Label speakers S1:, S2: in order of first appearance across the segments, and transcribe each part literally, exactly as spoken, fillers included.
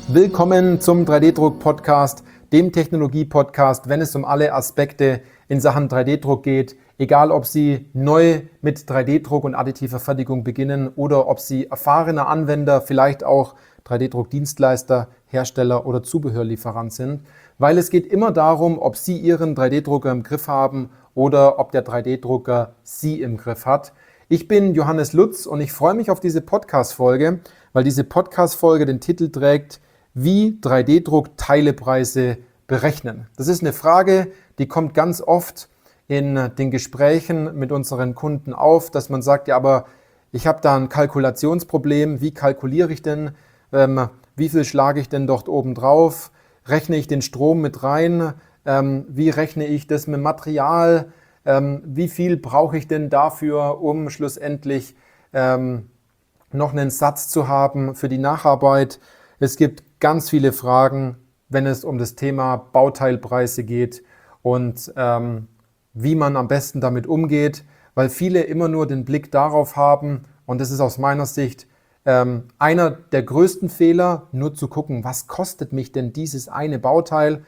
S1: Willkommen zum drei D-Druck-Podcast, dem Technologie-Podcast, wenn es um alle Aspekte in Sachen drei D-Druck geht. Egal, ob Sie neu mit drei D-Druck und additiver Fertigung beginnen oder ob Sie erfahrene Anwender, vielleicht auch drei D-Druck-Dienstleister, Hersteller oder Zubehörlieferant sind. Weil es geht immer darum, ob Sie Ihren drei D-Drucker im Griff haben oder ob der drei D-Drucker Sie im Griff hat. Ich bin Johannes Lutz und ich freue mich auf diese Podcast-Folge, weil diese Podcast-Folge den Titel trägt: Wie drei D-Druck-Teilepreise berechnen. Das ist eine Frage, die kommt ganz oft in den Gesprächen mit unseren Kunden auf, dass man sagt, ja, aber ich habe da ein Kalkulationsproblem. Wie kalkuliere ich denn? Ähm, wie viel schlage ich denn dort oben drauf? Rechne ich den Strom mit rein? Ähm, wie rechne ich das mit Material? Ähm, wie viel brauche ich denn dafür, um schlussendlich ähm, noch einen Satz zu haben für die Nacharbeit? Es gibt ganz viele Fragen, wenn es um das Thema Bauteilpreise geht und ähm, wie man am besten damit umgeht, weil viele immer nur den Blick darauf haben, und das ist aus meiner Sicht ähm, einer der größten Fehler, nur zu gucken, was kostet mich denn dieses eine Bauteil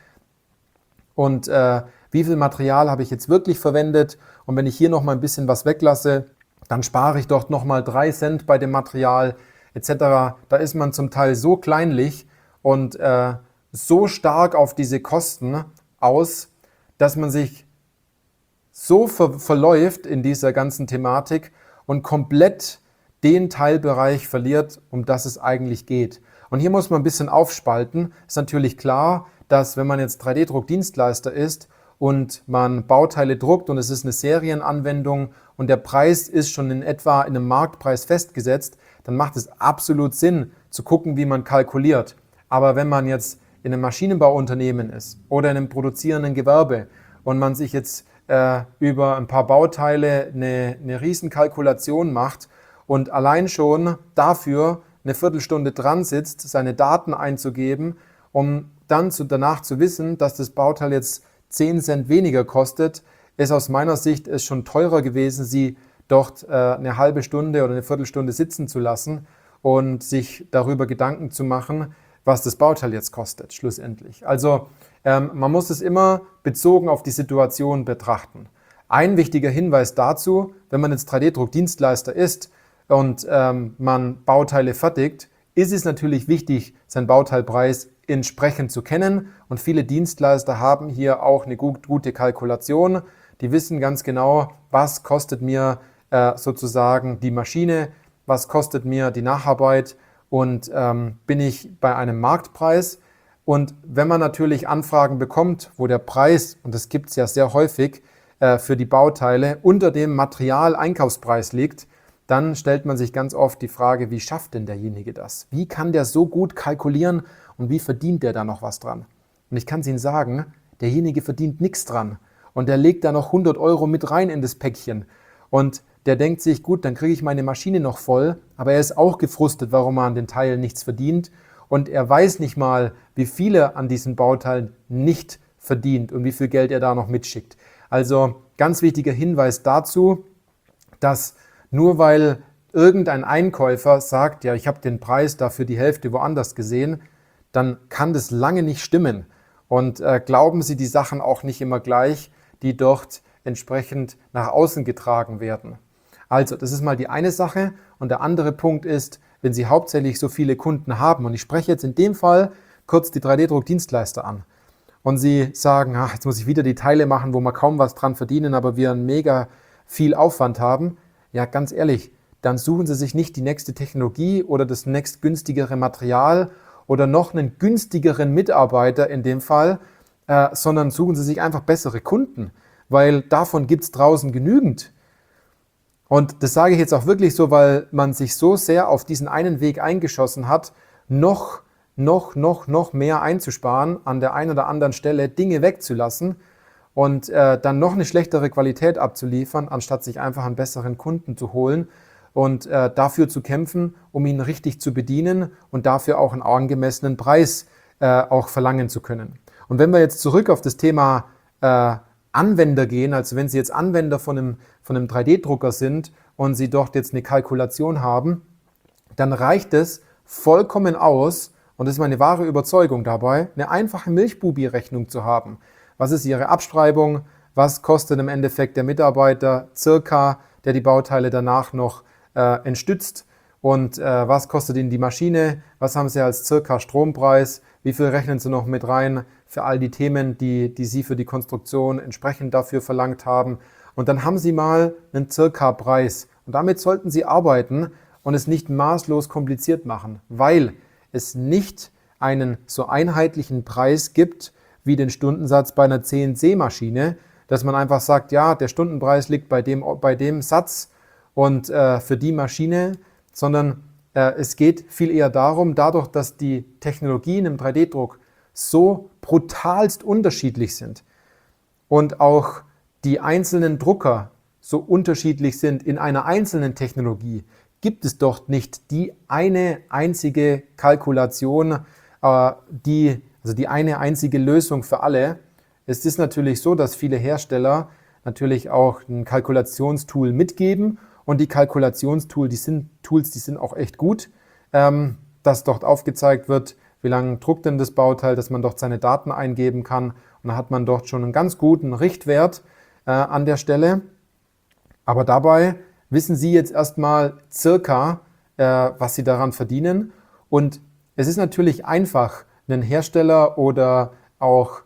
S1: und äh, wie viel Material habe ich jetzt wirklich verwendet, und wenn ich hier noch mal ein bisschen was weglasse, dann spare ich dort noch mal drei Cent bei dem Material et cetera. Da ist man zum Teil so kleinlich und äh, so stark auf diese Kosten aus, dass man sich so ver verläuft in dieser ganzen Thematik und komplett den Teilbereich verliert, um das es eigentlich geht. Und hier muss man ein bisschen aufspalten. Ist natürlich klar, dass wenn man jetzt drei D-Druck-Dienstleister ist und man Bauteile druckt und es ist eine Serienanwendung und der Preis ist schon in etwa in einem Marktpreis festgesetzt, dann macht es absolut Sinn zu gucken, wie man kalkuliert. Aber wenn man jetzt in einem Maschinenbauunternehmen ist oder in einem produzierenden Gewerbe und man sich jetzt äh, über ein paar Bauteile eine, eine Riesenkalkulation macht und allein schon dafür eine Viertelstunde dran sitzt, seine Daten einzugeben, um dann zu, danach zu wissen, dass das Bauteil jetzt zehn Cent weniger kostet, ist aus meiner Sicht es schon teurer gewesen, sie dort äh, eine halbe Stunde oder eine Viertelstunde sitzen zu lassen und sich darüber Gedanken zu machen, was das Bauteil jetzt kostet, schlussendlich. Also ähm, man muss es immer bezogen auf die Situation betrachten. Ein wichtiger Hinweis dazu, wenn man jetzt drei D-Druck-Dienstleister ist und ähm, man Bauteile fertigt, ist es natürlich wichtig, seinen Bauteilpreis entsprechend zu kennen, und viele Dienstleister haben hier auch eine gut, gute Kalkulation. Die wissen ganz genau, was kostet mir äh, sozusagen die Maschine, was kostet mir die Nacharbeit, und ähm, bin ich bei einem Marktpreis. Und wenn man natürlich Anfragen bekommt, wo der Preis, und das gibt es ja sehr häufig, äh, für die Bauteile unter dem Material-Einkaufspreis liegt, dann stellt man sich ganz oft die Frage, wie schafft denn derjenige das? Wie kann der so gut kalkulieren und wie verdient der da noch was dran? Und ich kann es Ihnen sagen, derjenige verdient nichts dran. Und der legt da noch hundert Euro mit rein in das Päckchen. Und der denkt sich, gut, dann kriege ich meine Maschine noch voll, aber er ist auch gefrustet, warum er an den Teilen nichts verdient. Und er weiß nicht mal, wie viel er an diesen Bauteilen nicht verdient und wie viel Geld er da noch mitschickt. Also ganz wichtiger Hinweis dazu, dass nur weil irgendein Einkäufer sagt, ja, ich habe den Preis dafür die Hälfte woanders gesehen, dann kann das lange nicht stimmen. Und äh, glauben Sie die Sachen auch nicht immer gleich, die dort entsprechend nach außen getragen werden. Also, das ist mal die eine Sache. Und der andere Punkt ist, wenn Sie hauptsächlich so viele Kunden haben, und ich spreche jetzt in dem Fall kurz die drei D-Druck-Dienstleister an, und Sie sagen, ach, jetzt muss ich wieder die Teile machen, wo wir kaum was dran verdienen, aber wir mega viel Aufwand haben, ja, ganz ehrlich, dann suchen Sie sich nicht die nächste Technologie oder das nächstgünstigere Material oder noch einen günstigeren Mitarbeiter in dem Fall, äh, sondern suchen Sie sich einfach bessere Kunden, weil davon gibt es draußen genügend. Und das sage ich jetzt auch wirklich so, weil man sich so sehr auf diesen einen Weg eingeschossen hat, noch, noch, noch, noch mehr einzusparen, an der einen oder anderen Stelle Dinge wegzulassen und äh, dann noch eine schlechtere Qualität abzuliefern, anstatt sich einfach einen besseren Kunden zu holen und äh, dafür zu kämpfen, um ihn richtig zu bedienen und dafür auch einen angemessenen Preis äh, auch verlangen zu können. Und wenn wir jetzt zurück auf das Thema äh, Anwender gehen, also wenn Sie jetzt Anwender von einem, von einem drei D-Drucker sind und Sie dort jetzt eine Kalkulation haben, dann reicht es vollkommen aus, und das ist meine wahre Überzeugung dabei, eine einfache Milchbubi-Rechnung zu haben. Was ist Ihre Abschreibung? Was kostet im Endeffekt der Mitarbeiter circa, der die Bauteile danach noch äh, entstützt? Und äh, was kostet Ihnen die Maschine? Was haben Sie als circa Strompreis? Wie viel rechnen Sie noch mit rein für all die Themen, die, die Sie für die Konstruktion entsprechend dafür verlangt haben? Und dann haben Sie mal einen circa Preis. Und damit sollten Sie arbeiten und es nicht maßlos kompliziert machen, weil es nicht einen so einheitlichen Preis gibt wie den Stundensatz bei einer C N C-Maschine, dass man einfach sagt, ja, der Stundenpreis liegt bei dem, bei dem Satz und äh, für die Maschine, sondern äh, es geht viel eher darum, dadurch, dass die Technologien im drei D Druck so brutalst unterschiedlich sind und auch die einzelnen Drucker so unterschiedlich sind in einer einzelnen Technologie, gibt es doch nicht die eine einzige Kalkulation, äh, die, also die eine einzige Lösung für alle. Es ist natürlich so, dass viele Hersteller natürlich auch ein Kalkulationstool mitgeben und die Kalkulationstools, die sind, Tools, die sind auch echt gut, ähm, dass dort aufgezeigt wird, wie lange druckt denn das Bauteil, dass man dort seine Daten eingeben kann und dann hat man dort schon einen ganz guten Richtwert äh, an der Stelle. Aber dabei wissen Sie jetzt erstmal circa, äh, was Sie daran verdienen. Und es ist natürlich einfach, einen Hersteller oder auch,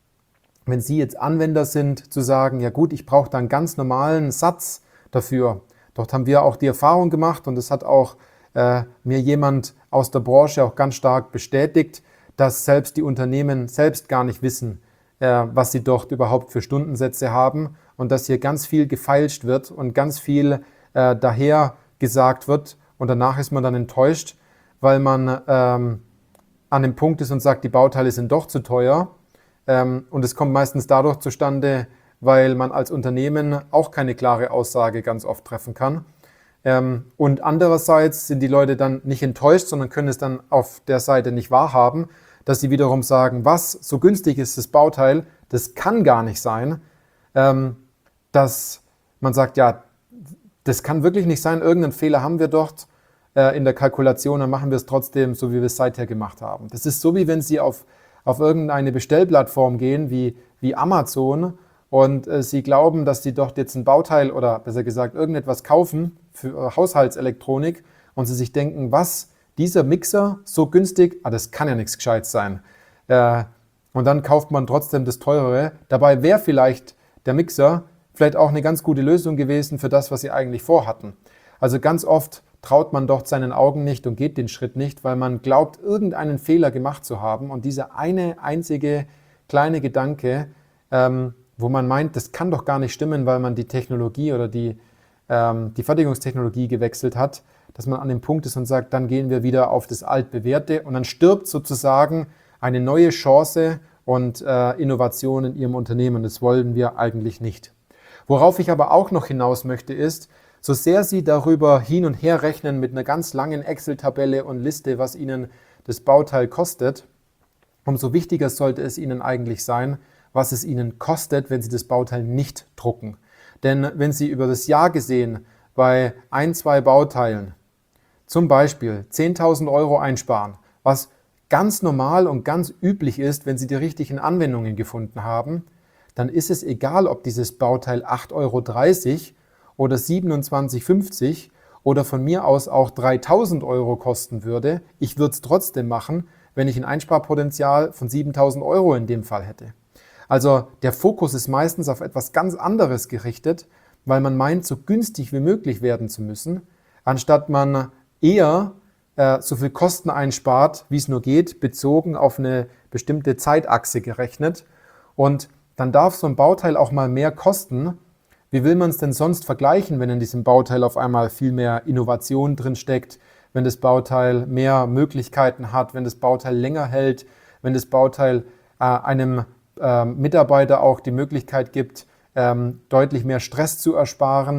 S1: wenn Sie jetzt Anwender sind, zu sagen, ja gut, ich brauche da einen ganz normalen Satz dafür. Dort haben wir auch die Erfahrung gemacht und das hat auch äh, mir jemand aus der Branche auch ganz stark bestätigt, dass selbst die Unternehmen selbst gar nicht wissen, äh, was sie dort überhaupt für Stundensätze haben und dass hier ganz viel gefeilscht wird und ganz viel äh, daher gesagt wird und danach ist man dann enttäuscht, weil man ähm, an dem Punkt ist und sagt, die Bauteile sind doch zu teuer ähm, und es kommt meistens dadurch zustande, weil man als Unternehmen auch keine klare Aussage ganz oft treffen kann. Ähm, und andererseits sind die Leute dann nicht enttäuscht, sondern können es dann auf der Seite nicht wahrhaben, dass sie wiederum sagen, was, so günstig ist das Bauteil, das kann gar nicht sein, ähm, dass man sagt, ja, das kann wirklich nicht sein, irgendeinen Fehler haben wir dort äh, in der Kalkulation, dann machen wir es trotzdem so, wie wir es seither gemacht haben. Das ist so, wie wenn Sie auf, auf irgendeine Bestellplattform gehen, wie, wie Amazon, und äh, Sie glauben, dass Sie dort jetzt ein Bauteil oder besser gesagt irgendetwas kaufen für äh, Haushaltselektronik und Sie sich denken, was, dieser Mixer so günstig, ah, das kann ja nichts Gescheites sein. Äh, und dann kauft man trotzdem das Teurere. Dabei wäre vielleicht der Mixer vielleicht auch eine ganz gute Lösung gewesen für das, was Sie eigentlich vorhatten. Also ganz oft traut man dort seinen Augen nicht und geht den Schritt nicht, weil man glaubt, irgendeinen Fehler gemacht zu haben. Und dieser eine einzige kleine Gedanke, ähm, wo man meint, das kann doch gar nicht stimmen, weil man die Technologie oder die, ähm, die Fertigungstechnologie gewechselt hat, dass man an dem Punkt ist und sagt, dann gehen wir wieder auf das Altbewährte und dann stirbt sozusagen eine neue Chance und äh, Innovation in Ihrem Unternehmen. Das wollen wir eigentlich nicht. Worauf ich aber auch noch hinaus möchte ist, so sehr Sie darüber hin und her rechnen mit einer ganz langen Excel-Tabelle und Liste, was Ihnen das Bauteil kostet, umso wichtiger sollte es Ihnen eigentlich sein, was es Ihnen kostet, wenn Sie das Bauteil nicht drucken. Denn wenn Sie über das Jahr gesehen bei ein, zwei Bauteilen zum Beispiel zehntausend Euro einsparen, was ganz normal und ganz üblich ist, wenn Sie die richtigen Anwendungen gefunden haben, dann ist es egal, ob dieses Bauteil acht Euro dreißig oder siebenundzwanzig fünfzig oder von mir aus auch dreitausend Euro kosten würde. Ich würde es trotzdem machen, wenn ich ein Einsparpotenzial von siebentausend Euro in dem Fall hätte. Also der Fokus ist meistens auf etwas ganz anderes gerichtet, weil man meint, so günstig wie möglich werden zu müssen, anstatt man eher äh, so viel Kosten einspart, wie es nur geht, bezogen auf eine bestimmte Zeitachse gerechnet. Und dann darf so ein Bauteil auch mal mehr kosten. Wie will man es denn sonst vergleichen, wenn in diesem Bauteil auf einmal viel mehr Innovation drin steckt, wenn das Bauteil mehr Möglichkeiten hat, wenn das Bauteil länger hält, wenn das Bauteil äh, einem äh, Mitarbeiter auch die Möglichkeit gibt, ähm, deutlich mehr Stress zu ersparen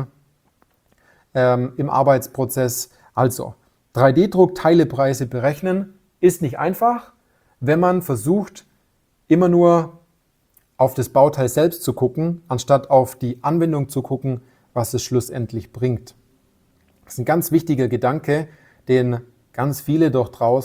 S1: ähm, im Arbeitsprozess. Also drei D Druck Teilepreise berechnen ist nicht einfach, wenn man versucht, immer nur auf das Bauteil selbst zu gucken, anstatt auf die Anwendung zu gucken, was es schlussendlich bringt. Das ist ein ganz wichtiger Gedanke, den ganz viele dort draußen,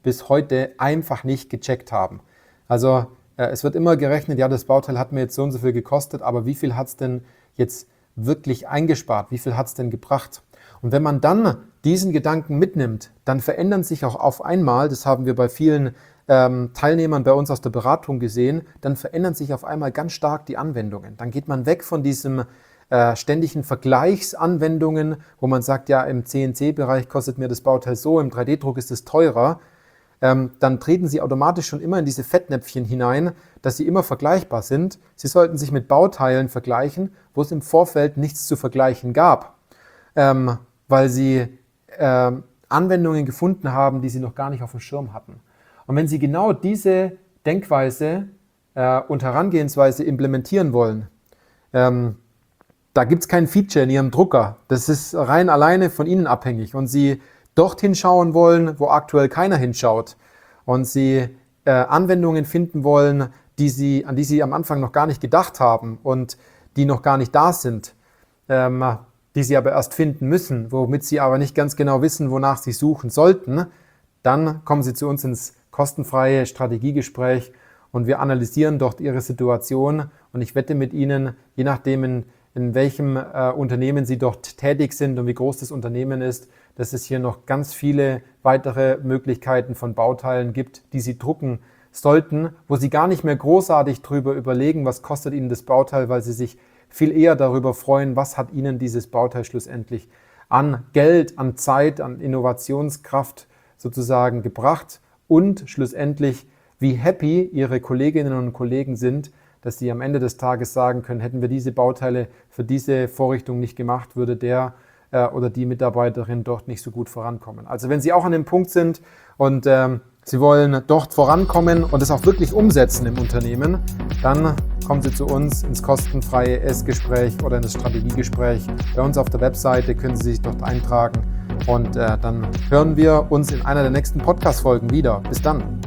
S1: bis heute einfach nicht gecheckt haben. Also äh, es wird immer gerechnet, ja, das Bauteil hat mir jetzt so und so viel gekostet, aber wie viel hat es denn jetzt wirklich eingespart? Wie viel hat es denn gebracht? Und wenn man dann diesen Gedanken mitnimmt, dann verändern sich auch auf einmal, das haben wir bei vielen ähm, Teilnehmern bei uns aus der Beratung gesehen, dann verändern sich auf einmal ganz stark die Anwendungen. Dann geht man weg von diesem äh, ständigen Vergleichsanwendungen, wo man sagt, ja, im C N C-Bereich kostet mir das Bauteil so, im drei D Druck ist es teurer. Ähm, dann treten Sie automatisch schon immer in diese Fettnäpfchen hinein, dass sie immer vergleichbar sind. Sie sollten sich mit Bauteilen vergleichen, wo es im Vorfeld nichts zu vergleichen gab, ähm, weil Sie äh, Anwendungen gefunden haben, die Sie noch gar nicht auf dem Schirm hatten. Und wenn Sie genau diese Denkweise äh, und Herangehensweise implementieren wollen, ähm, da gibt es kein Feature in Ihrem Drucker. Das ist rein alleine von Ihnen abhängig. Und Sie dorthin schauen wollen, wo aktuell keiner hinschaut, und Sie äh, Anwendungen finden wollen, die Sie, an die Sie am Anfang noch gar nicht gedacht haben und die noch gar nicht da sind, ähm, die Sie aber erst finden müssen, womit Sie aber nicht ganz genau wissen, wonach Sie suchen sollten, dann kommen Sie zu uns ins kostenfreie Strategiegespräch und wir analysieren dort Ihre Situation, und ich wette mit Ihnen, je nachdem in, in welchem äh, Unternehmen Sie dort tätig sind und wie groß das Unternehmen ist, dass es hier noch ganz viele weitere Möglichkeiten von Bauteilen gibt, die Sie drucken sollten, wo Sie gar nicht mehr großartig drüber überlegen, was kostet Ihnen das Bauteil, weil Sie sich viel eher darüber freuen, was hat Ihnen dieses Bauteil schlussendlich an Geld, an Zeit, an Innovationskraft sozusagen gebracht, und schlussendlich, wie happy Ihre Kolleginnen und Kollegen sind, dass Sie am Ende des Tages sagen können, hätten wir diese Bauteile für diese Vorrichtung nicht gemacht, würde der äh, oder die Mitarbeiterin dort nicht so gut vorankommen. Also wenn Sie auch an dem Punkt sind und ähm, Sie wollen dort vorankommen und es auch wirklich umsetzen im Unternehmen, dann kommen Sie zu uns ins kostenfreie Essgespräch oder in das Strategiegespräch. Bei uns auf der Webseite können Sie sich dort eintragen, und äh, dann hören wir uns in einer der nächsten Podcast-Folgen wieder. Bis dann!